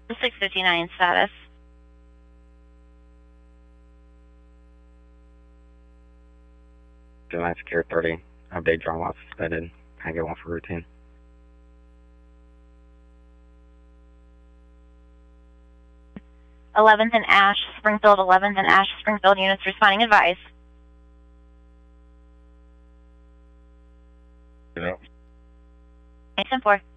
659 status. July Secure 30. Update draw lot suspended. Can I get one for routine? '11th and Ash, Springfield, 11th and Ash, Springfield units responding, advise. You know. 8-4.